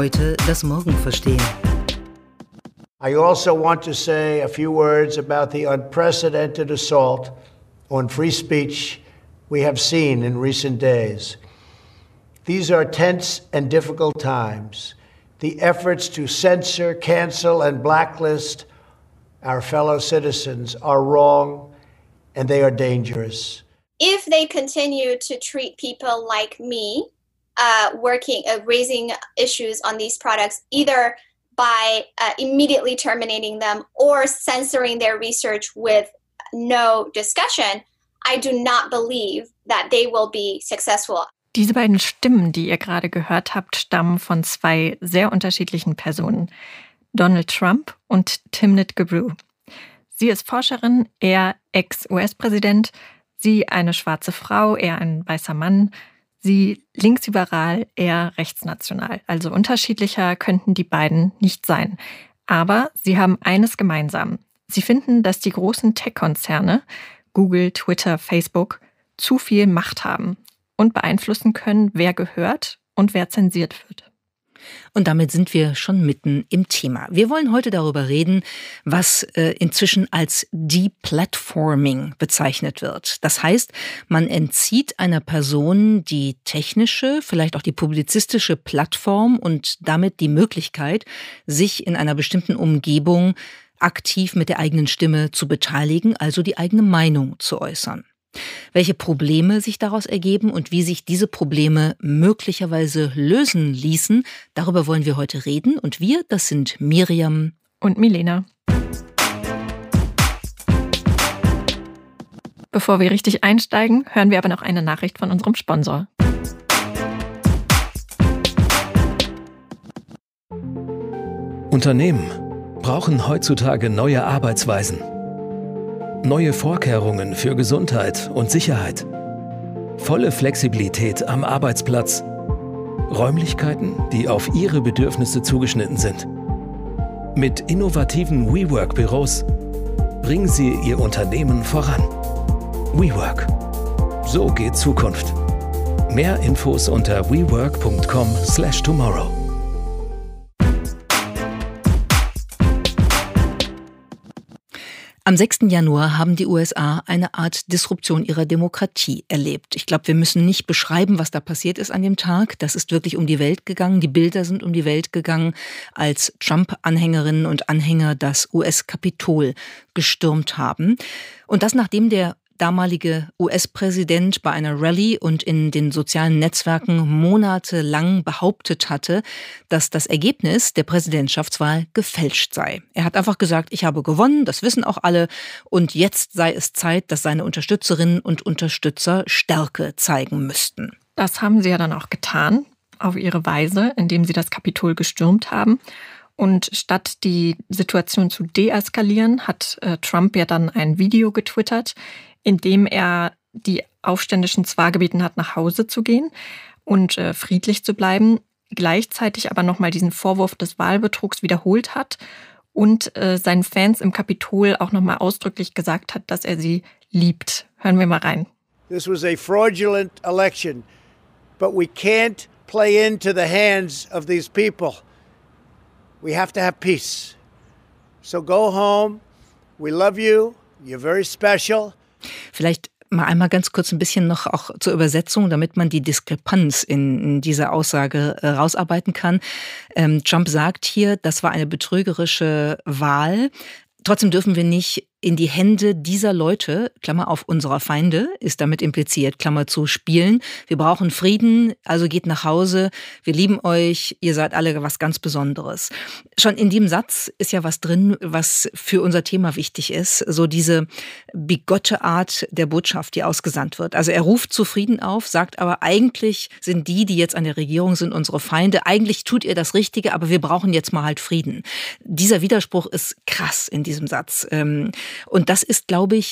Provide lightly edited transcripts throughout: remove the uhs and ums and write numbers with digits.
heute das Morgen verstehen. I also want to say a few words about the unprecedented assault on free speech we have seen in recent days. These are tense and difficult times. The efforts to censor, cancel, and blacklist our fellow citizens are wrong and they are dangerous. If they continue to treat people like me, raising issues on these products, either by immediately terminating them or censoring their research with no discussion, I do not believe that they will be successful. Diese beiden Stimmen, die ihr gerade gehört habt, stammen von zwei sehr unterschiedlichen Personen. Donald Trump und Timnit Gebru. Sie ist Forscherin, er Ex-US-Präsident, sie eine schwarze Frau, er ein weißer Mann, sie linksliberal, er rechtsnational. Also unterschiedlicher könnten die beiden nicht sein. Aber sie haben eines gemeinsam. Sie finden, dass die großen Tech-Konzerne, Google, Twitter, Facebook, zu viel Macht haben und beeinflussen können, wer gehört und wer zensiert wird. Und damit sind wir schon mitten im Thema. Wir wollen heute darüber reden, was inzwischen als Deplatforming bezeichnet wird. Das heißt, man entzieht einer Person die technische, vielleicht auch die publizistische Plattform und damit die Möglichkeit, sich in einer bestimmten Umgebung aktiv mit der eigenen Stimme zu beteiligen, also die eigene Meinung zu äußern. Welche Probleme sich daraus ergeben und wie sich diese Probleme möglicherweise lösen ließen, darüber wollen wir heute reden. Und wir, das sind Miriam und Milena. Bevor wir richtig einsteigen, hören wir aber noch eine Nachricht von unserem Sponsor. Unternehmen brauchen heutzutage neue Arbeitsweisen. Neue Vorkehrungen für Gesundheit und Sicherheit. Volle Flexibilität am Arbeitsplatz. Räumlichkeiten, die auf Ihre Bedürfnisse zugeschnitten sind. Mit innovativen WeWork-Büros bringen Sie Ihr Unternehmen voran. WeWork. So geht Zukunft. Mehr Infos unter wework.com/tomorrow. Am 6. Januar haben die USA eine Art Disruption ihrer Demokratie erlebt. Ich glaube, wir müssen nicht beschreiben, was da passiert ist an dem Tag. Das ist wirklich um die Welt gegangen. Die Bilder sind um die Welt gegangen, als Trump-Anhängerinnen und Anhänger das US-Kapitol gestürmt haben. Und das, nachdem der damalige US-Präsident bei einer Rallye und in den sozialen Netzwerken monatelang behauptet hatte, dass das Ergebnis der Präsidentschaftswahl gefälscht sei. Er hat einfach gesagt, ich habe gewonnen, das wissen auch alle, und jetzt sei es Zeit, dass seine Unterstützerinnen und Unterstützer Stärke zeigen müssten. Das haben sie ja dann auch getan, auf ihre Weise, indem sie das Kapitol gestürmt haben. Und statt die Situation zu deeskalieren, hat Trump ja dann ein Video getwittert, in dem er die Aufständischen zwar gebeten hat, nach Hause zu gehen und friedlich zu bleiben, gleichzeitig aber nochmal diesen Vorwurf des Wahlbetrugs wiederholt hat und seinen Fans im Kapitol auch nochmal ausdrücklich gesagt hat, dass er sie liebt. Hören wir mal rein. This was a fraudulent election, but we can't play into the hands of these people. We have to have peace. So go home. We love you. You're very special. Vielleicht mal einmal ganz kurz ein bisschen noch auch zur Übersetzung, damit man die Diskrepanz in dieser Aussage rausarbeiten kann. Trump sagt hier, das war eine betrügerische Wahl. Trotzdem dürfen wir nicht in die Hände dieser Leute, Klammer auf, unserer Feinde, ist damit impliziert, Klammer zu, spielen. Wir brauchen Frieden, also geht nach Hause, wir lieben euch, ihr seid alle was ganz Besonderes. Schon in dem Satz ist ja was drin, was für unser Thema wichtig ist, so diese bigotte Art der Botschaft, die ausgesandt wird. Also er ruft zu Frieden auf, sagt aber, eigentlich sind die jetzt an der Regierung, sind unsere Feinde, eigentlich tut ihr das Richtige, aber wir brauchen jetzt mal halt Frieden. Dieser Widerspruch ist krass in diesem Satz. Und das ist, glaube ich,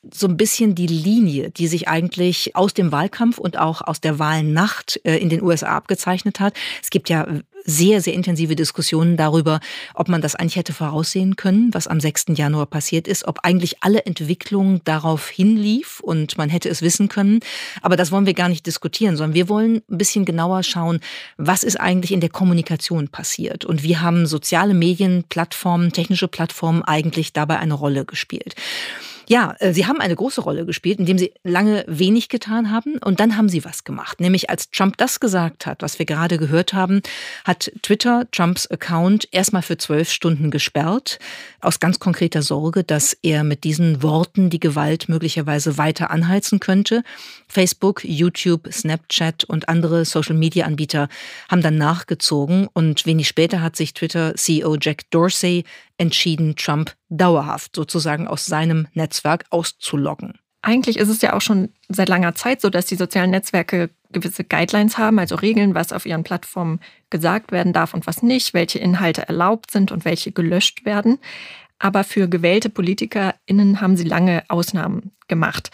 so ein bisschen die Linie, die sich eigentlich aus dem Wahlkampf und auch aus der Wahlnacht in den USA abgezeichnet hat. Es gibt ja sehr, sehr intensive Diskussionen darüber, ob man das eigentlich hätte voraussehen können, was am 6. Januar passiert ist, ob eigentlich alle Entwicklung darauf hinlief und man hätte es wissen können. Aber das wollen wir gar nicht diskutieren, sondern wir wollen ein bisschen genauer schauen, was ist eigentlich in der Kommunikation passiert. Und wie haben soziale Medien, Plattformen, technische Plattformen eigentlich dabei eine Rolle gespielt. Ja, sie haben eine große Rolle gespielt, indem sie lange wenig getan haben. Und dann haben sie was gemacht. Nämlich als Trump das gesagt hat, was wir gerade gehört haben, hat Twitter Trumps Account erstmal für 12 Stunden gesperrt. Aus ganz konkreter Sorge, dass er mit diesen Worten die Gewalt möglicherweise weiter anheizen könnte. Facebook, YouTube, Snapchat und andere Social-Media-Anbieter haben dann nachgezogen. Und wenig später hat sich Twitter-CEO Jack Dorsey entschieden, Trump dauerhaft sozusagen aus seinem Netzwerk auszuloggen. Eigentlich ist es ja auch schon seit langer Zeit so, dass die sozialen Netzwerke gewisse Guidelines haben, also Regeln, was auf ihren Plattformen gesagt werden darf und was nicht, welche Inhalte erlaubt sind und welche gelöscht werden. Aber für gewählte PolitikerInnen haben sie lange Ausnahmen gemacht.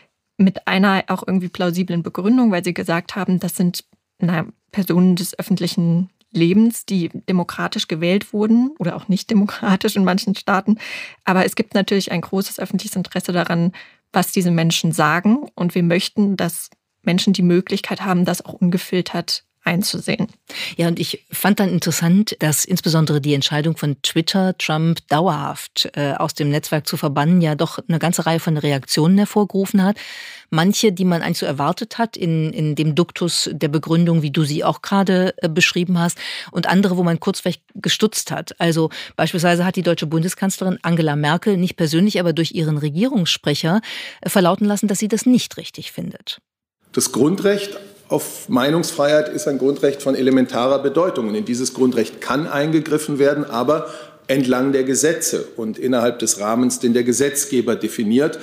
Mit einer auch irgendwie plausiblen Begründung, weil sie gesagt haben, das sind Personen des öffentlichen Lebens, die demokratisch gewählt wurden oder auch nicht demokratisch in manchen Staaten. Aber es gibt natürlich ein großes öffentliches Interesse daran, was diese Menschen sagen. Und wir möchten, dass Menschen die Möglichkeit haben, das auch ungefiltert einzusehen. Ja, und ich fand dann interessant, dass insbesondere die Entscheidung von Twitter, Trump dauerhaft aus dem Netzwerk zu verbannen, ja doch eine ganze Reihe von Reaktionen hervorgerufen hat. Manche, die man eigentlich so erwartet hat, in dem Duktus der Begründung, wie du sie auch gerade beschrieben hast, und andere, wo man kurz vielleicht gestutzt hat. Also beispielsweise hat die deutsche Bundeskanzlerin Angela Merkel nicht persönlich, aber durch ihren Regierungssprecher verlauten lassen, dass sie das nicht richtig findet. Das Grundrecht auf Meinungsfreiheit ist ein Grundrecht von elementarer Bedeutung. Und in dieses Grundrecht kann eingegriffen werden, aber entlang der Gesetze und innerhalb des Rahmens, den der Gesetzgeber definiert,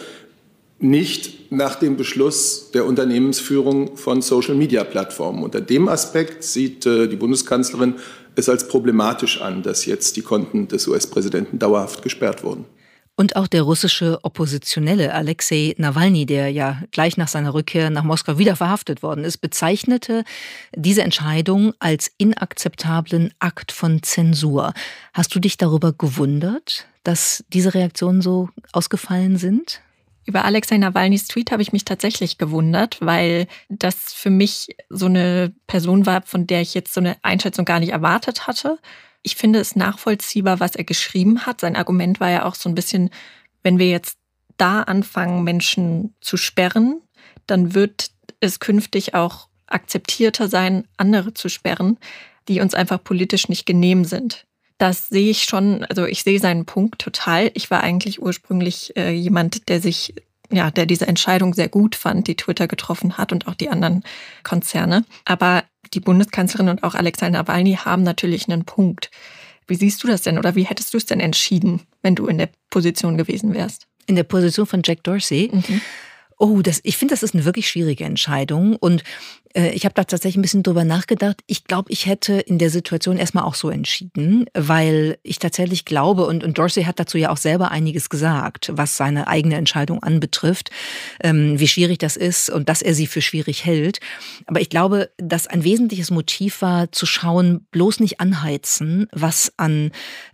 nicht nach dem Beschluss der Unternehmensführung von Social-Media-Plattformen. Unter dem Aspekt sieht die Bundeskanzlerin es als problematisch an, dass jetzt die Konten des US-Präsidenten dauerhaft gesperrt wurden. Und auch der russische Oppositionelle Alexei Nawalny, der ja gleich nach seiner Rückkehr nach Moskau wieder verhaftet worden ist, bezeichnete diese Entscheidung als inakzeptablen Akt von Zensur. Hast du dich darüber gewundert, dass diese Reaktionen so ausgefallen sind? Über Alexei Nawalnys Tweet habe ich mich tatsächlich gewundert, weil das für mich so eine Person war, von der ich jetzt so eine Einschätzung gar nicht erwartet hatte. Ich finde es nachvollziehbar, was er geschrieben hat. Sein Argument war ja auch so ein bisschen, wenn wir jetzt da anfangen, Menschen zu sperren, dann wird es künftig auch akzeptierter sein, andere zu sperren, die uns einfach politisch nicht genehm sind. Das sehe ich schon, also ich sehe seinen Punkt total. Ich war eigentlich ursprünglich jemand, der diese Entscheidung sehr gut fand, die Twitter getroffen hat und auch die anderen Konzerne. Aber die Bundeskanzlerin und auch Alexei Nawalny haben natürlich einen Punkt. Wie siehst du das denn oder wie hättest du es denn entschieden, wenn du in der Position gewesen wärst? In der Position von Jack Dorsey? Mhm. Ich finde, das ist eine wirklich schwierige Entscheidung und ich habe da tatsächlich ein bisschen drüber nachgedacht. Ich glaube, ich hätte in der Situation erstmal auch so entschieden, weil ich tatsächlich glaube, und Dorsey hat dazu ja auch selber einiges gesagt, was seine eigene Entscheidung anbetrifft, wie schwierig das ist und dass er sie für schwierig hält. Aber ich glaube, dass ein wesentliches Motiv war, zu schauen, bloß nicht anheizen, was an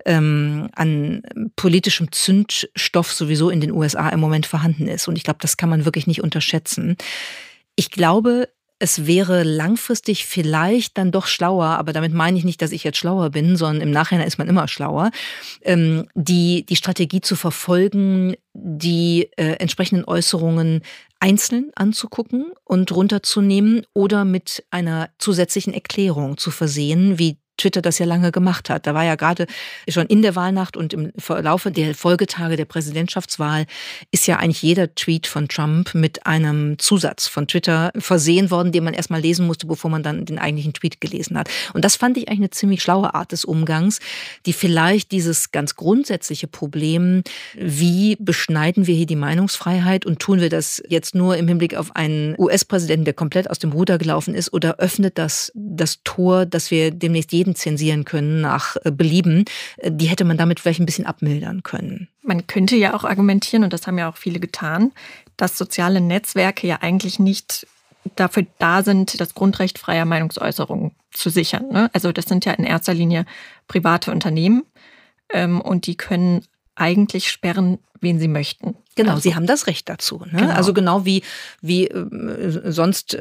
politischem Zündstoff sowieso in den USA im Moment vorhanden ist. Und ich glaube, das kann man wirklich nicht unterschätzen. Ich glaube, es wäre langfristig vielleicht dann doch schlauer, aber damit meine ich nicht, dass ich jetzt schlauer bin, sondern im Nachhinein ist man immer schlauer, die Strategie zu verfolgen, die entsprechenden Äußerungen einzeln anzugucken und runterzunehmen oder mit einer zusätzlichen Erklärung zu versehen, wie Twitter das ja lange gemacht hat. Da war ja gerade schon in der Wahlnacht und im Verlaufe der Folgetage der Präsidentschaftswahl ist ja eigentlich jeder Tweet von Trump mit einem Zusatz von Twitter versehen worden, den man erstmal lesen musste, bevor man dann den eigentlichen Tweet gelesen hat. Und das fand ich eigentlich eine ziemlich schlaue Art des Umgangs, die vielleicht dieses ganz grundsätzliche Problem, wie beschneiden wir hier die Meinungsfreiheit und tun wir das jetzt nur im Hinblick auf einen US-Präsidenten, der komplett aus dem Ruder gelaufen ist, oder öffnet das Tor, dass wir demnächst jeden jeden zensieren können nach Belieben, die hätte man damit vielleicht ein bisschen abmildern können. Man könnte ja auch argumentieren, und das haben ja auch viele getan, dass soziale Netzwerke ja eigentlich nicht dafür da sind, das Grundrecht freier Meinungsäußerung zu sichern, ne? Also das sind ja in erster Linie private Unternehmen und die können eigentlich sperren, wen sie möchten. Genau, also, sie haben das Recht dazu. Ne? Genau. Also genau wie sonst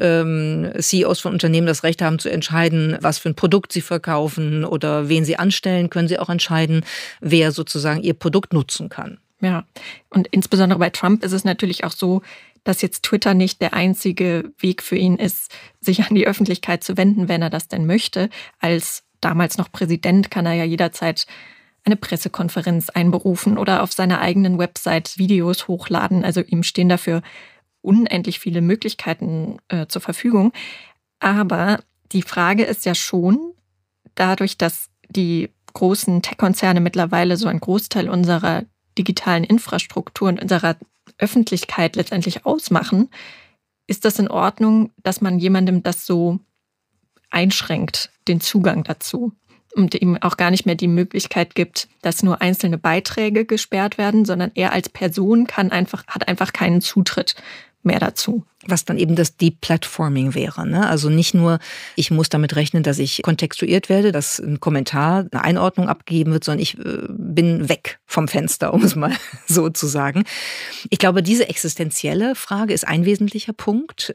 CEOs von Unternehmen das Recht haben zu entscheiden, was für ein Produkt sie verkaufen oder wen sie anstellen, können sie auch entscheiden, wer sozusagen ihr Produkt nutzen kann. Ja, und insbesondere bei Trump ist es natürlich auch so, dass jetzt Twitter nicht der einzige Weg für ihn ist, sich an die Öffentlichkeit zu wenden, wenn er das denn möchte. Als damals noch Präsident kann er ja jederzeit eine Pressekonferenz einberufen oder auf seiner eigenen Website Videos hochladen. Also ihm stehen dafür unendlich viele Möglichkeiten zur Verfügung. Aber die Frage ist ja schon, dadurch, dass die großen Tech-Konzerne mittlerweile so einen Großteil unserer digitalen Infrastruktur und unserer Öffentlichkeit letztendlich ausmachen, ist das in Ordnung, dass man jemandem das so einschränkt, den Zugang dazu? Und ihm auch gar nicht mehr die Möglichkeit gibt, dass nur einzelne Beiträge gesperrt werden, sondern er als Person hat einfach keinen Zutritt mehr dazu. Was dann eben das Deplatforming wäre, ne? Also nicht nur, ich muss damit rechnen, dass ich kontextuiert werde, dass ein Kommentar, eine Einordnung abgegeben wird, sondern ich bin weg vom Fenster, um es mal so zu sagen. Ich glaube, diese existenzielle Frage ist ein wesentlicher Punkt.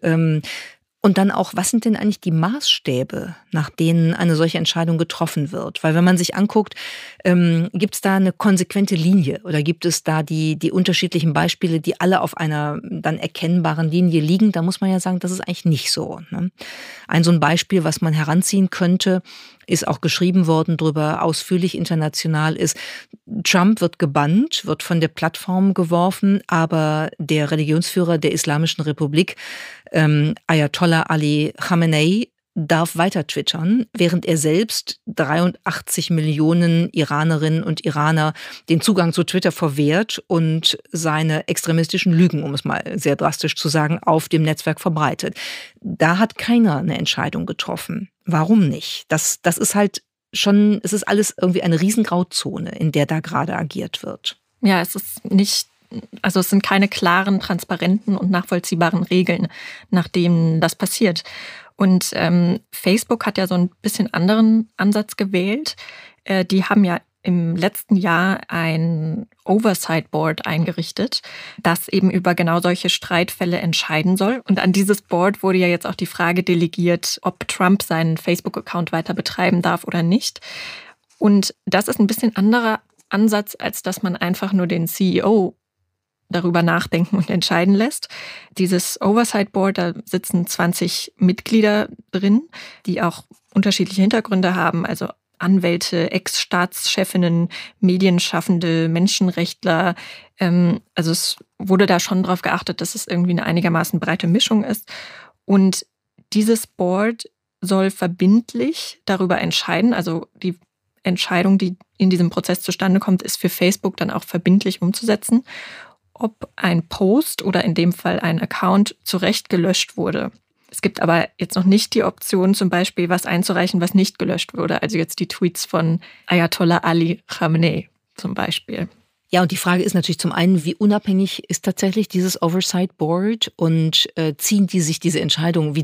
Und dann auch, was sind denn eigentlich die Maßstäbe, nach denen eine solche Entscheidung getroffen wird? Weil wenn man sich anguckt, gibt es da eine konsequente Linie oder gibt es da die unterschiedlichen Beispiele, die alle auf einer dann erkennbaren Linie liegen? Da muss man ja sagen, das ist eigentlich nicht so, ne? So ein Beispiel, was man heranziehen könnte, ist auch geschrieben worden, darüber ausführlich international ist, Trump wird gebannt, wird von der Plattform geworfen, aber der Religionsführer der Islamischen Republik, Ayatollah Ali Khamenei, darf weiter twittern, während er selbst 83 Millionen Iranerinnen und Iraner den Zugang zu Twitter verwehrt und seine extremistischen Lügen, um es mal sehr drastisch zu sagen, auf dem Netzwerk verbreitet. Da hat keiner eine Entscheidung getroffen. Warum nicht? Das ist halt schon, es ist alles irgendwie eine Riesengrauzone, in der da gerade agiert wird. Ja, es sind keine klaren, transparenten und nachvollziehbaren Regeln, nach denen das passiert. Und Facebook hat ja so ein bisschen anderen Ansatz gewählt. Die haben ja im letzten Jahr ein Oversight Board eingerichtet, das eben über genau solche Streitfälle entscheiden soll. Und an dieses Board wurde ja jetzt auch die Frage delegiert, ob Trump seinen Facebook-Account weiter betreiben darf oder nicht. Und das ist ein bisschen anderer Ansatz, als dass man einfach nur den CEO darüber nachdenken und entscheiden lässt. Dieses Oversight Board, da sitzen 20 Mitglieder drin, die auch unterschiedliche Hintergründe haben, also Anwälte, Ex-Staatschefinnen, Medienschaffende, Menschenrechtler. Also es wurde da schon darauf geachtet, dass es irgendwie eine einigermaßen breite Mischung ist. Und dieses Board soll verbindlich darüber entscheiden, also die Entscheidung, die in diesem Prozess zustande kommt, ist für Facebook dann auch verbindlich umzusetzen, ob ein Post oder in dem Fall ein Account zu Recht gelöscht wurde. Es gibt aber jetzt noch nicht die Option, zum Beispiel was einzureichen, was nicht gelöscht wurde. Also jetzt die Tweets von Ayatollah Ali Khamenei zum Beispiel. Ja, und die Frage ist natürlich zum einen, wie unabhängig ist tatsächlich dieses Oversight Board und wie ziehen die sich diese Entscheidung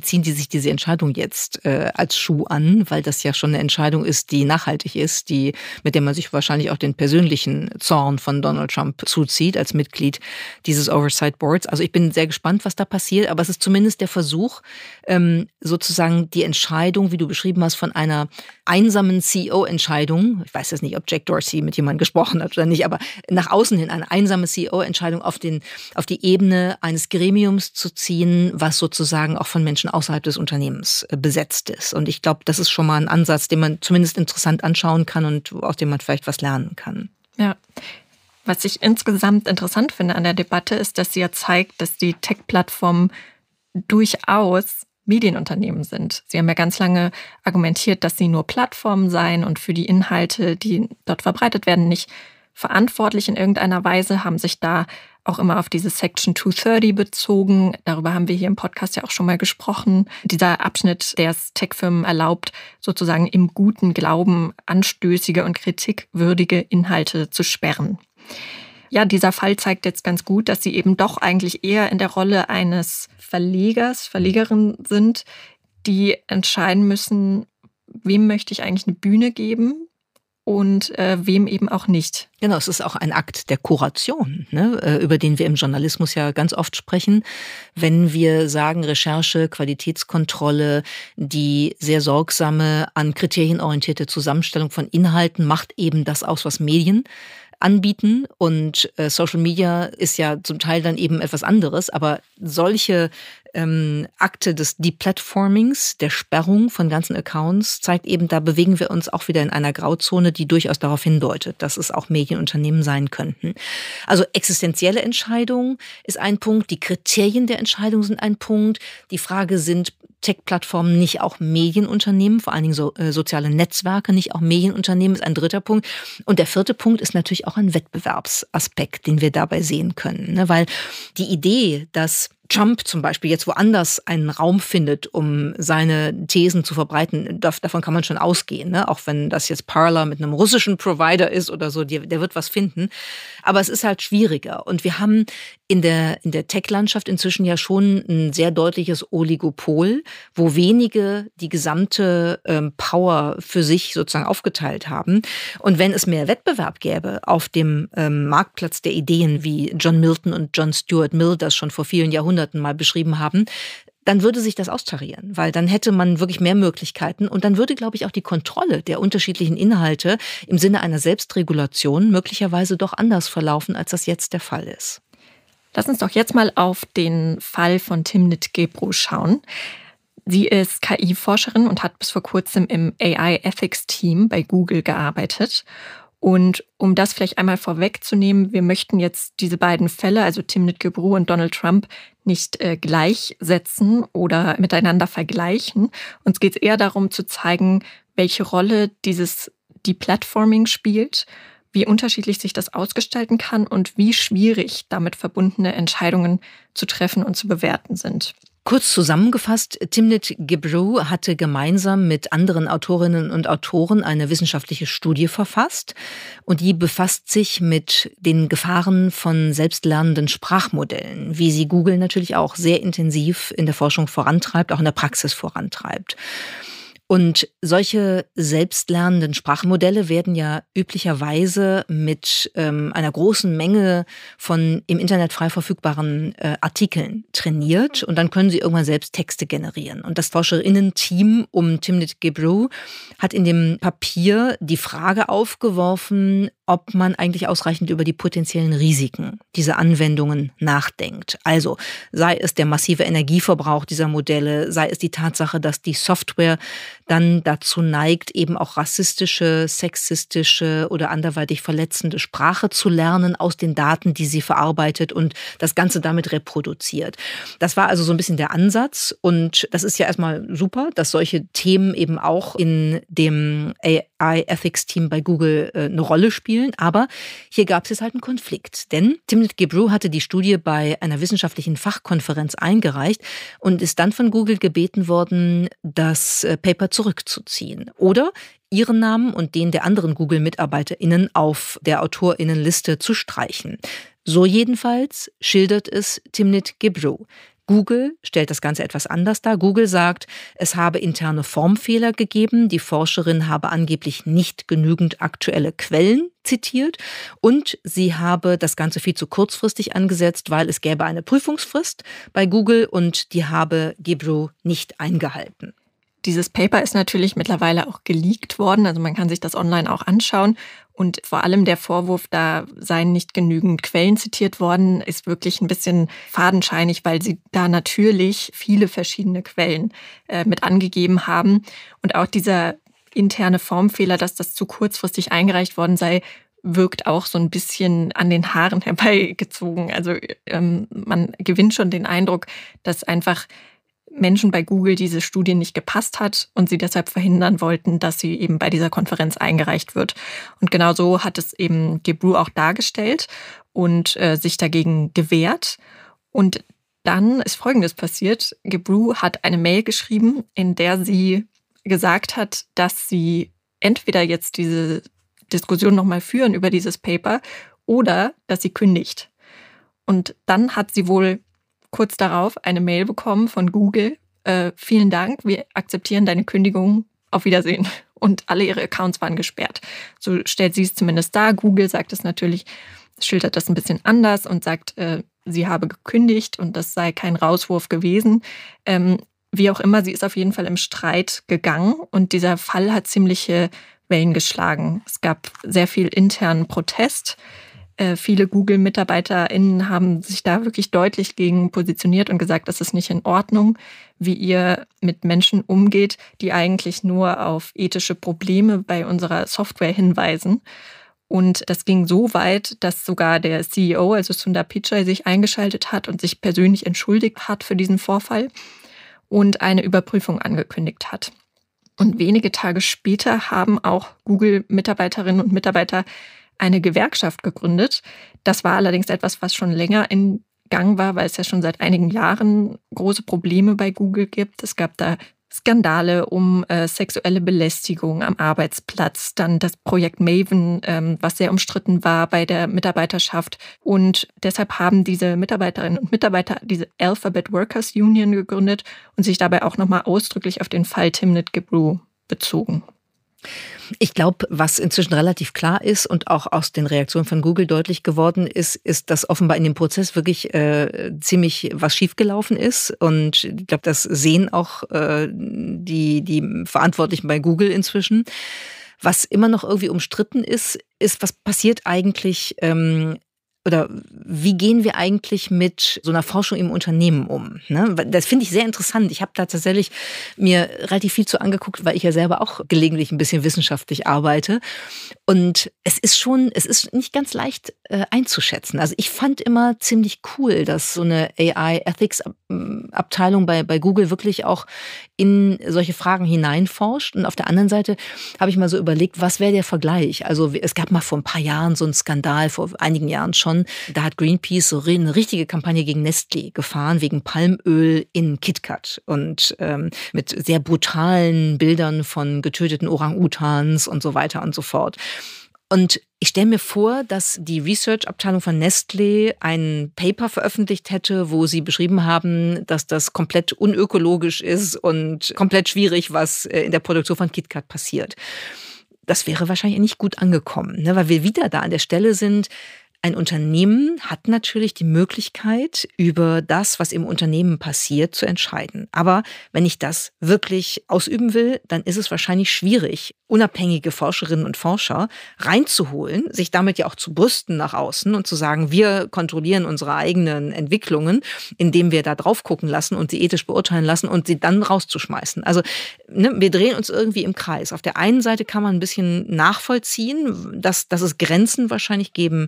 jetzt als Schuh an, weil das ja schon eine Entscheidung ist, die nachhaltig ist, mit der man sich wahrscheinlich auch den persönlichen Zorn von Donald Trump zuzieht als Mitglied dieses Oversight Boards. Also ich bin sehr gespannt, was da passiert, aber es ist zumindest der Versuch, sozusagen die Entscheidung, wie du beschrieben hast, von einer einsamen CEO-Entscheidung, ich weiß jetzt nicht, ob Jack Dorsey mit jemandem gesprochen hat oder nicht, aber nach außen hin eine einsame CEO-Entscheidung auf die Ebene eines Gremiums zu ziehen, was sozusagen auch von Menschen außerhalb des Unternehmens besetzt ist. Und ich glaube, das ist schon mal ein Ansatz, den man zumindest interessant anschauen kann und aus dem man vielleicht was lernen kann. Ja. Was ich insgesamt interessant finde an der Debatte ist, dass sie ja zeigt, dass die Tech-Plattformen durchaus Medienunternehmen sind. Sie haben ja ganz lange argumentiert, dass sie nur Plattformen seien und für die Inhalte, die dort verbreitet werden, nicht verantwortlich in irgendeiner Weise, haben sich da auch immer auf diese Section 230 bezogen. Darüber haben wir hier im Podcast ja auch schon mal gesprochen. Dieser Abschnitt, der es Tech-Firmen erlaubt, sozusagen im guten Glauben anstößige und kritikwürdige Inhalte zu sperren. Ja, dieser Fall zeigt jetzt ganz gut, dass sie eben doch eigentlich eher in der Rolle eines Verlegerin sind, die entscheiden müssen, wem möchte ich eigentlich eine Bühne geben und wem eben auch nicht. Genau, es ist auch ein Akt der Kuration, ne, über den wir im Journalismus ja ganz oft sprechen. Wenn wir sagen, Recherche, Qualitätskontrolle, die sehr sorgsame, an Kriterien orientierte Zusammenstellung von Inhalten macht eben das aus, was Medien anbieten. Und Social Media ist ja zum Teil dann eben etwas anderes, aber solche Akte des Deplatformings, der Sperrung von ganzen Accounts, zeigt eben, da bewegen wir uns auch wieder in einer Grauzone, die durchaus darauf hindeutet, dass es auch Medienunternehmen sein könnten. Also existenzielle Entscheidung ist ein Punkt, die Kriterien der Entscheidung sind ein Punkt, die Frage, sind Tech-Plattformen nicht auch Medienunternehmen, vor allen Dingen soziale Netzwerke nicht auch Medienunternehmen, ist ein dritter Punkt. Und der vierte Punkt ist natürlich auch ein Wettbewerbsaspekt, den wir dabei sehen können, ne? Weil die Idee, dass Trump zum Beispiel jetzt woanders einen Raum findet, um seine Thesen zu verbreiten, davon kann man schon ausgehen, ne? Auch wenn das jetzt Parler mit einem russischen Provider ist oder so, der wird was finden. Aber es ist halt schwieriger. Und wir haben in der Tech-Landschaft inzwischen ja schon ein sehr deutliches Oligopol, wo wenige die gesamte Power für sich sozusagen aufgeteilt haben. Und wenn es mehr Wettbewerb gäbe auf dem Marktplatz der Ideen, wie John Milton und John Stuart Mill das schon vor vielen Jahrhunderten mal beschrieben haben, dann würde sich das austarieren, weil dann hätte man wirklich mehr Möglichkeiten und dann würde, glaube ich, auch die Kontrolle der unterschiedlichen Inhalte im Sinne einer Selbstregulation möglicherweise doch anders verlaufen, als das jetzt der Fall ist. Lass uns doch jetzt mal auf den Fall von Timnit Gebru schauen. Sie ist KI-Forscherin und hat bis vor kurzem im AI-Ethics-Team bei Google gearbeitet. Und um das vielleicht einmal vorwegzunehmen, wir möchten jetzt diese beiden Fälle, also Timnit Gebru und Donald Trump, nicht gleichsetzen oder miteinander vergleichen. Uns geht es eher darum zu zeigen, welche Rolle dieses Deplatforming spielt, wie unterschiedlich sich das ausgestalten kann und wie schwierig damit verbundene Entscheidungen zu treffen und zu bewerten sind. Kurz zusammengefasst, Timnit Gebru hatte gemeinsam mit anderen Autorinnen und Autoren eine wissenschaftliche Studie verfasst und die befasst sich mit den Gefahren von selbstlernenden Sprachmodellen, wie sie Google natürlich auch sehr intensiv in der Forschung vorantreibt, auch in der Praxis vorantreibt. Und solche selbstlernenden Sprachmodelle werden ja üblicherweise mit einer großen Menge von im Internet frei verfügbaren Artikeln trainiert und dann können sie irgendwann selbst Texte generieren. Und das Forscherinnen-Team um Timnit Gebru hat in dem Papier die Frage aufgeworfen, ob man eigentlich ausreichend über die potenziellen Risiken dieser Anwendungen nachdenkt. Also sei es der massive Energieverbrauch dieser Modelle, sei es die Tatsache, dass die Software dann dazu neigt, eben auch rassistische, sexistische oder anderweitig verletzende Sprache zu lernen aus den Daten, die sie verarbeitet und das Ganze damit reproduziert. Das war also so ein bisschen der Ansatz und das ist ja erstmal super, dass solche Themen eben auch in dem AI-Ethics-Team bei Google eine Rolle spielen. Aber hier gab es jetzt halt einen Konflikt. Denn Timnit Gebru hatte die Studie bei einer wissenschaftlichen Fachkonferenz eingereicht und ist dann von Google gebeten worden, das Paper zurückzuziehen. Oder ihren Namen und den der anderen Google-MitarbeiterInnen auf der AutorInnenliste zu streichen. So jedenfalls schildert es Timnit Gebru. Google stellt das Ganze etwas anders dar. Google sagt, es habe interne Formfehler gegeben, die Forscherin habe angeblich nicht genügend aktuelle Quellen zitiert und sie habe das Ganze viel zu kurzfristig angesetzt, weil es gäbe eine Prüfungsfrist bei Google und die habe Gebru nicht eingehalten. Dieses Paper ist natürlich mittlerweile auch geleakt worden, also man kann sich das online auch anschauen. Und vor allem der Vorwurf, da seien nicht genügend Quellen zitiert worden, ist wirklich ein bisschen fadenscheinig, weil sie da natürlich viele verschiedene Quellen mit angegeben haben. Und auch dieser interne Formfehler, dass das zu kurzfristig eingereicht worden sei, wirkt auch so ein bisschen an den Haaren herbeigezogen. Also man gewinnt schon den Eindruck, dass einfach Menschen bei Google diese Studie nicht gepasst hat und sie deshalb verhindern wollten, dass sie eben bei dieser Konferenz eingereicht wird. Und genau so hat es eben Gebru auch dargestellt. und sich dagegen gewehrt. Und dann ist Folgendes passiert. Gebru hat eine Mail geschrieben, in der sie gesagt hat, dass sie entweder jetzt diese Diskussion nochmal führen über dieses Paper oder dass sie kündigt. Und dann hat sie wohl kurz darauf eine Mail bekommen von Google. Vielen Dank, wir akzeptieren deine Kündigung, auf Wiedersehen. Und alle ihre Accounts waren gesperrt. So stellt sie es zumindest dar. Google sagt es natürlich, schildert das ein bisschen anders und sagt, sie habe gekündigt und das sei kein Rauswurf gewesen. Wie auch immer, sie ist auf jeden Fall im Streit gegangen und dieser Fall hat ziemliche Wellen geschlagen. Es gab sehr viel internen Protest. Viele Google-MitarbeiterInnen haben sich da wirklich deutlich gegen positioniert und gesagt, das ist nicht in Ordnung, wie ihr mit Menschen umgeht, die eigentlich nur auf ethische Probleme bei unserer Software hinweisen. Und das ging so weit, dass sogar der CEO, also Sundar Pichai, sich eingeschaltet hat und sich persönlich entschuldigt hat für diesen Vorfall und eine Überprüfung angekündigt hat. Und wenige Tage später haben auch Google-Mitarbeiterinnen und Mitarbeiter eine Gewerkschaft gegründet. Das war allerdings etwas, was schon länger in Gang war, weil es ja schon seit einigen Jahren große Probleme bei Google gibt. Es gab da Skandale um sexuelle Belästigung am Arbeitsplatz, dann das Projekt Maven, was sehr umstritten war bei der Mitarbeiterschaft. Und deshalb haben diese Mitarbeiterinnen und Mitarbeiter diese Alphabet Workers Union gegründet und sich dabei auch nochmal ausdrücklich auf den Fall Timnit Gebru bezogen. Ich glaube, was inzwischen relativ klar ist und auch aus den Reaktionen von Google deutlich geworden ist, dass offenbar in dem Prozess wirklich ziemlich was schiefgelaufen ist. Und ich glaube, das sehen auch die Verantwortlichen bei Google inzwischen. Was immer noch irgendwie umstritten ist, was passiert eigentlich oder wie gehen wir eigentlich mit so einer Forschung im Unternehmen um? Ne? Das finde ich sehr interessant. Ich habe da tatsächlich mir relativ viel zu angeguckt, weil ich ja selber auch gelegentlich ein bisschen wissenschaftlich arbeite. Und es ist nicht ganz leicht einzuschätzen. Also ich fand immer ziemlich cool, dass so eine AI-Ethics-Abteilung bei Google wirklich auch in solche Fragen hineinforscht. Und auf der anderen Seite habe ich mal so überlegt, was wäre der Vergleich? Also es gab mal vor ein paar Jahren so einen Skandal, vor einigen Jahren schon. Da hat Greenpeace so eine richtige Kampagne gegen Nestlé gefahren, wegen Palmöl in KitKat. Und mit sehr brutalen Bildern von getöteten Orang-Utans und so weiter und so fort. Und ich stelle mir vor, dass die Research-Abteilung von Nestlé ein Paper veröffentlicht hätte, wo sie beschrieben haben, dass das komplett unökologisch ist und komplett schwierig, was in der Produktion von KitKat passiert. Das wäre wahrscheinlich nicht gut angekommen, ne? Weil wir wieder da an der Stelle sind. Ein Unternehmen hat natürlich die Möglichkeit, über das, was im Unternehmen passiert, zu entscheiden. Aber wenn ich das wirklich ausüben will, dann ist es wahrscheinlich schwierig, unabhängige Forscherinnen und Forscher reinzuholen, sich damit ja auch zu brüsten nach außen und zu sagen, wir kontrollieren unsere eigenen Entwicklungen, indem wir da drauf gucken lassen und sie ethisch beurteilen lassen und sie dann rauszuschmeißen. Also wir drehen uns irgendwie im Kreis. Auf der einen Seite kann man ein bisschen nachvollziehen, dass es Grenzen wahrscheinlich geben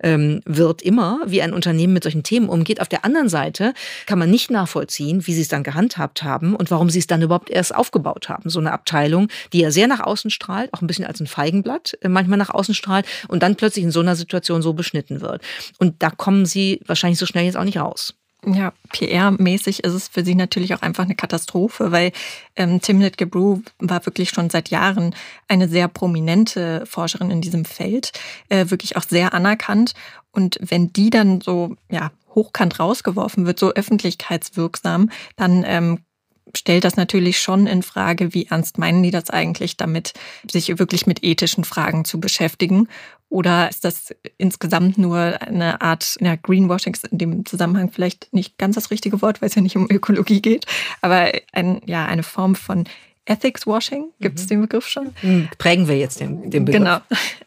wird immer, wie ein Unternehmen mit solchen Themen umgeht. Auf der anderen Seite kann man nicht nachvollziehen, wie sie es dann gehandhabt haben und warum sie es dann überhaupt erst aufgebaut haben. So eine Abteilung, die ja sehr nach außen strahlt, auch ein bisschen als ein Feigenblatt manchmal nach außen strahlt und dann plötzlich in so einer Situation so beschnitten wird. Und da kommen sie wahrscheinlich so schnell jetzt auch nicht raus. Ja, PR-mäßig ist es für sie natürlich auch einfach eine Katastrophe, weil Timnit Gebru war wirklich schon seit Jahren eine sehr prominente Forscherin in diesem Feld, wirklich auch sehr anerkannt. Und wenn die dann so hochkant rausgeworfen wird, so öffentlichkeitswirksam, dann stellt das natürlich schon in Frage, wie ernst meinen die das eigentlich damit, sich wirklich mit ethischen Fragen zu beschäftigen? Oder ist das insgesamt nur eine Art Greenwashing, ist in dem Zusammenhang vielleicht nicht ganz das richtige Wort, weil es ja nicht um Ökologie geht, aber eine Form von Ethics-Washing, gibt es den Begriff schon? Prägen wir jetzt den Begriff. Genau.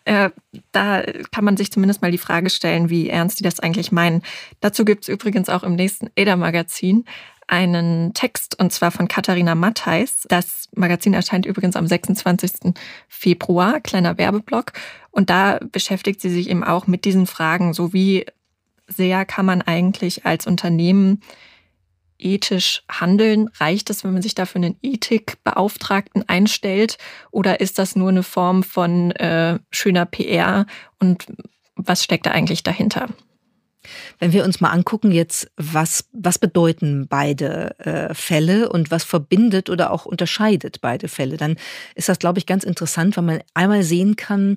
Da kann man sich zumindest mal die Frage stellen, wie ernst die das eigentlich meinen. Dazu gibt es übrigens auch im nächsten Ada-Magazin einen Text, und zwar von Katharina Mattheis. Das Magazin erscheint übrigens am 26. Februar, kleiner Werbeblock. Und da beschäftigt sie sich eben auch mit diesen Fragen, so wie sehr kann man eigentlich als Unternehmen ethisch handeln? Reicht es, wenn man sich dafür einen Ethikbeauftragten einstellt? Oder ist das nur eine Form von schöner PR? Und Was steckt da eigentlich dahinter? Wenn wir uns mal angucken jetzt, was bedeuten beide Fälle und was verbindet oder auch unterscheidet beide Fälle, dann ist das, glaube ich, ganz interessant, weil man einmal sehen kann,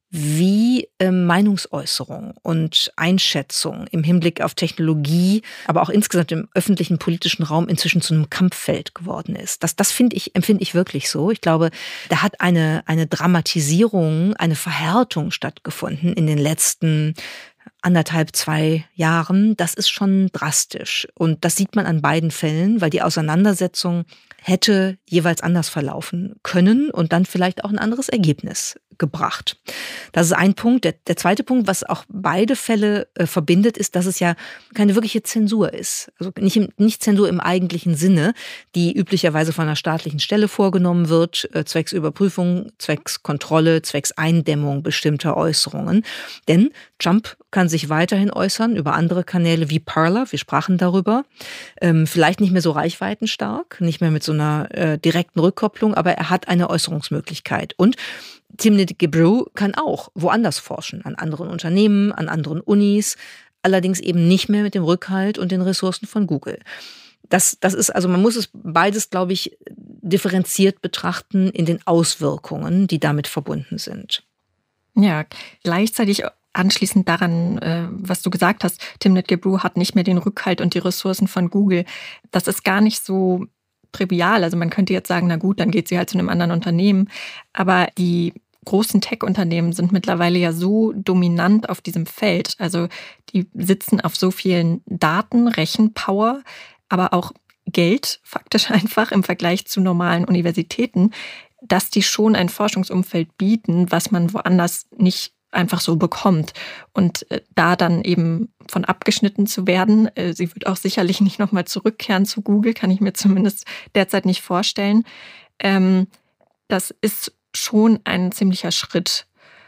wie Meinungsäußerung und Einschätzung im Hinblick auf Technologie, aber auch insgesamt im öffentlichen politischen Raum inzwischen zu einem Kampffeld geworden ist. Das empfinde ich wirklich so. Ich glaube, da hat eine Dramatisierung, eine Verhärtung stattgefunden in den letzten 1,5, 2 Jahren. Das ist schon drastisch. Und das sieht man an beiden Fällen, weil die Auseinandersetzung hätte jeweils anders verlaufen können und dann vielleicht auch ein anderes Ergebnis gebracht. Das ist ein Punkt. Der zweite Punkt, was auch beide Fälle verbindet, ist, dass es ja keine wirkliche Zensur ist. Also nicht Zensur im eigentlichen Sinne, die üblicherweise von einer staatlichen Stelle vorgenommen wird, zwecks Überprüfung, zwecks Kontrolle, zwecks Eindämmung bestimmter Äußerungen. Denn Trump kann sich weiterhin äußern über andere Kanäle wie Parler, wir sprachen darüber, vielleicht nicht mehr so reichweitenstark, nicht mehr mit so einer direkten Rückkopplung, aber er hat eine Äußerungsmöglichkeit. Und Timnit Gebru kann auch woanders forschen, an anderen Unternehmen, an anderen Unis, allerdings eben nicht mehr mit dem Rückhalt und den Ressourcen von Google. Das ist also, man muss es beides, glaube ich, differenziert betrachten in den Auswirkungen, die damit verbunden sind. Ja, gleichzeitig anschließend daran, was du gesagt hast, Timnit Gebru hat nicht mehr den Rückhalt und die Ressourcen von Google. Das ist gar nicht so trivial. Also man könnte jetzt sagen, na gut, dann geht sie halt zu einem anderen Unternehmen. Aber die großen Tech-Unternehmen sind mittlerweile ja so dominant auf diesem Feld. Also die sitzen auf so vielen Daten, Rechenpower, aber auch Geld faktisch einfach im Vergleich zu normalen Universitäten, dass die schon ein Forschungsumfeld bieten, was man woanders nicht einfach so bekommt. Und da dann eben von abgeschnitten zu werden, sie wird auch sicherlich nicht nochmal zurückkehren zu Google, kann ich mir zumindest derzeit nicht vorstellen. Das ist schon ein ziemlicher Schritt.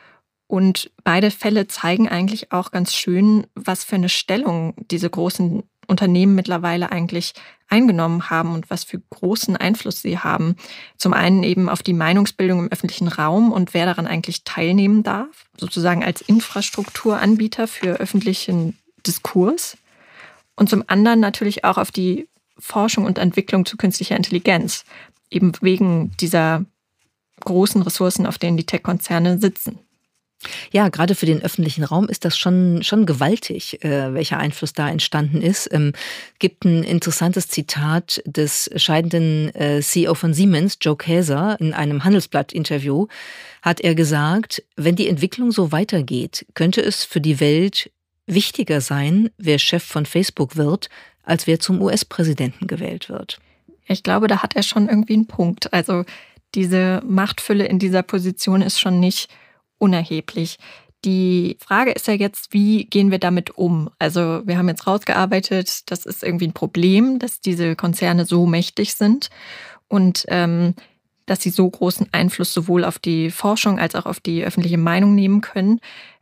Und beide Fälle zeigen eigentlich auch ganz schön, was für eine Stellung diese großen Unternehmen mittlerweile eigentlich eingenommen haben und was für großen Einfluss sie haben. Zum einen eben auf die Meinungsbildung im öffentlichen Raum und wer daran eigentlich teilnehmen darf, sozusagen als Infrastrukturanbieter für öffentlichen Diskurs. Und zum anderen natürlich auch auf die Forschung und Entwicklung zu künstlicher Intelligenz, eben wegen dieser großen Ressourcen, auf denen die Tech-Konzerne sitzen. Ja, gerade für den öffentlichen Raum ist das schon gewaltig, welcher Einfluss da entstanden ist. Gibt ein interessantes Zitat des scheidenden CEO von Siemens, Joe Kaeser, in einem Handelsblatt-Interview hat er gesagt, wenn die Entwicklung so weitergeht, könnte es für die Welt wichtiger sein, wer Chef von Facebook wird, als wer zum US-Präsidenten gewählt wird. Ich glaube, da hat er schon irgendwie einen Punkt. Also diese Machtfülle in dieser Position ist schon nicht unerheblich. Die Frage ist ja jetzt, wie gehen wir damit um? Also wir haben jetzt rausgearbeitet, das ist irgendwie ein Problem, dass diese Konzerne so mächtig sind und dass sie so großen Einfluss sowohl auf die Forschung als auch auf die öffentliche Meinung nehmen können.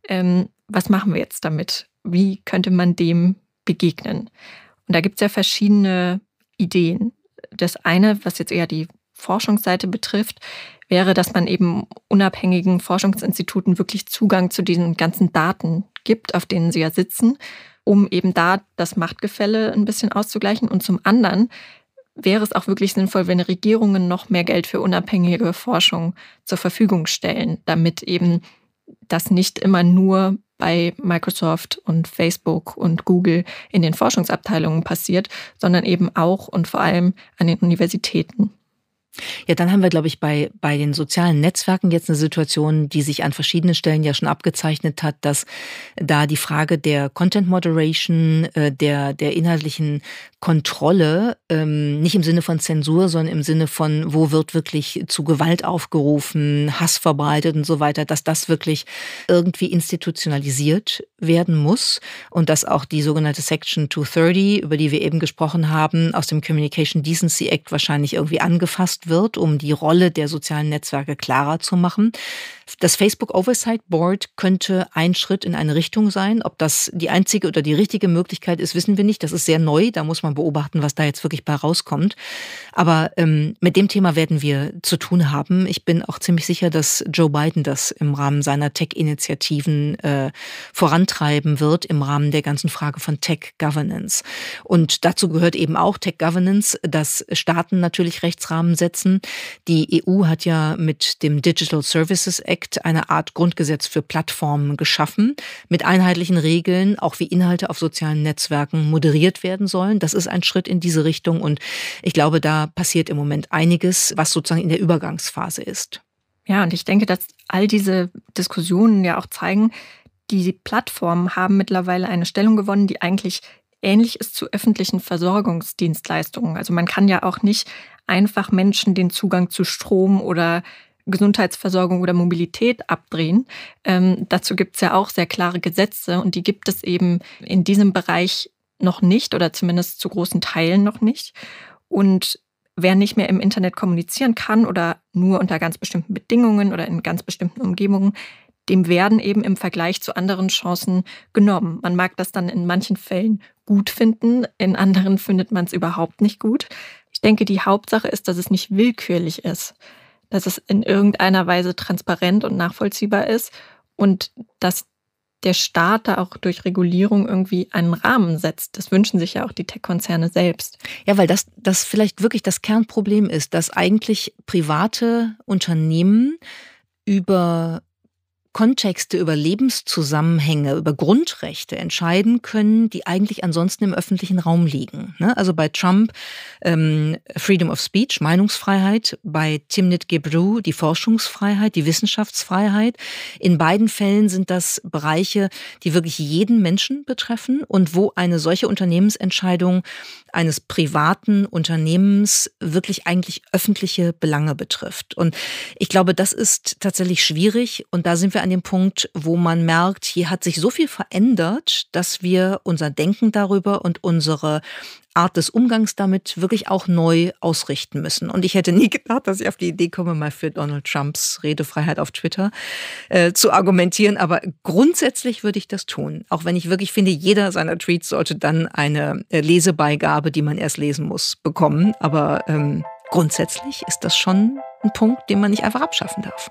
Was machen wir jetzt damit? Wie könnte man dem begegnen? Und da gibt es ja verschiedene Ideen. Das eine, was jetzt eher die Forschungsseite betrifft, wäre, dass man eben unabhängigen Forschungsinstituten wirklich Zugang zu diesen ganzen Daten gibt, auf denen sie ja sitzen, um eben da das Machtgefälle ein bisschen auszugleichen. Und zum anderen wäre es auch wirklich sinnvoll, wenn Regierungen noch mehr Geld für unabhängige Forschung zur Verfügung stellen, damit eben das nicht immer nur bei Microsoft und Facebook und Google in den Forschungsabteilungen passiert, sondern eben auch und vor allem an den Universitäten. Ja, dann haben wir, glaube ich, bei den sozialen Netzwerken jetzt eine Situation, die sich an verschiedenen Stellen ja schon abgezeichnet hat, dass da die Frage der Content Moderation, der inhaltlichen Kontrolle, nicht im Sinne von Zensur, sondern im Sinne von, wo wird wirklich zu Gewalt aufgerufen, Hass verbreitet und so weiter, dass das wirklich irgendwie institutionalisiert werden muss und dass auch die sogenannte Section 230, über die wir eben gesprochen haben, aus dem Communication Decency Act wahrscheinlich irgendwie angefasst genutzt wird, um die Rolle der sozialen Netzwerke klarer zu machen. Das Facebook Oversight Board könnte ein Schritt in eine Richtung sein. Ob das die einzige oder die richtige Möglichkeit ist, wissen wir nicht. Das ist sehr neu. Da muss man beobachten, was da jetzt wirklich bei rauskommt. Aber mit dem Thema werden wir zu tun haben. Ich bin auch ziemlich sicher, dass Joe Biden das im Rahmen seiner Tech-Initiativen vorantreiben wird, im Rahmen der ganzen Frage von Tech-Governance. Und dazu gehört eben auch Tech-Governance, dass Staaten natürlich Rechtsrahmen setzen. Die EU hat ja mit dem Digital Services Act eine Art Grundgesetz für Plattformen geschaffen, mit einheitlichen Regeln, auch wie Inhalte auf sozialen Netzwerken moderiert werden sollen. Das ist ein Schritt in diese Richtung und ich glaube, da passiert im Moment einiges, was sozusagen in der Übergangsphase ist. Ja, und ich denke, dass all diese Diskussionen ja auch zeigen, die Plattformen haben mittlerweile eine Stellung gewonnen, die eigentlich ähnlich ist zu öffentlichen Versorgungsdienstleistungen. Also man kann ja auch nicht einfach Menschen den Zugang zu Strom oder Gesundheitsversorgung oder Mobilität abdrehen. Dazu gibt es ja auch sehr klare Gesetze und die gibt es eben in diesem Bereich noch nicht oder zumindest zu großen Teilen noch nicht. Und wer nicht mehr im Internet kommunizieren kann oder nur unter ganz bestimmten Bedingungen oder in ganz bestimmten Umgebungen, dem werden eben im Vergleich zu anderen Chancen genommen. Man mag das dann in manchen Fällen gut finden, in anderen findet man es überhaupt nicht gut. Ich denke, die Hauptsache ist, dass es nicht willkürlich ist, dass es in irgendeiner Weise transparent und nachvollziehbar ist und dass der Staat da auch durch Regulierung irgendwie einen Rahmen setzt. Das wünschen sich ja auch die Tech-Konzerne selbst. Ja, weil das vielleicht wirklich das Kernproblem ist, dass eigentlich private Unternehmen über Kontexte, über Lebenszusammenhänge, über Grundrechte entscheiden können, die eigentlich ansonsten im öffentlichen Raum liegen. Also bei Trump Freedom of Speech, Meinungsfreiheit, bei Timnit Gebru die Forschungsfreiheit, die Wissenschaftsfreiheit. In beiden Fällen sind das Bereiche, die wirklich jeden Menschen betreffen und wo eine solche Unternehmensentscheidung eines privaten Unternehmens wirklich eigentlich öffentliche Belange betrifft. Und ich glaube, das ist tatsächlich schwierig und da sind wir an dem Punkt, wo man merkt, hier hat sich so viel verändert, dass wir unser Denken darüber und unsere Art des Umgangs damit wirklich auch neu ausrichten müssen. Und ich hätte nie gedacht, dass ich auf die Idee komme, mal für Donald Trumps Redefreiheit auf Twitter zu argumentieren. Aber grundsätzlich würde ich das tun. Auch wenn ich wirklich finde, jeder seiner Tweets sollte dann eine Lesebeigabe, die man erst lesen muss, bekommen. Aber grundsätzlich ist das schon ein Punkt, den man nicht einfach abschaffen darf.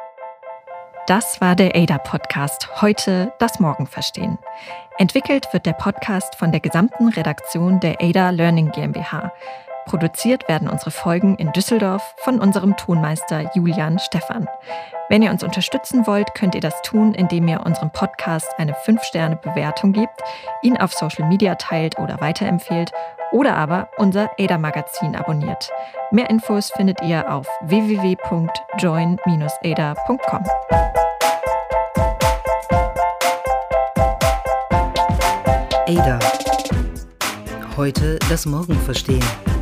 Das war der ADA-Podcast. Heute das Morgen verstehen. Entwickelt wird der Podcast von der gesamten Redaktion der ADA Learning GmbH. Produziert werden unsere Folgen in Düsseldorf von unserem Tonmeister Julian Stephan. Wenn ihr uns unterstützen wollt, könnt ihr das tun, indem ihr unserem Podcast eine 5-Sterne-Bewertung gebt, ihn auf Social Media teilt oder weiterempfehlt oder aber unser ADA-Magazin abonniert. Mehr Infos findet ihr auf www.join-ada.com. ADA. Heute das Morgen verstehen.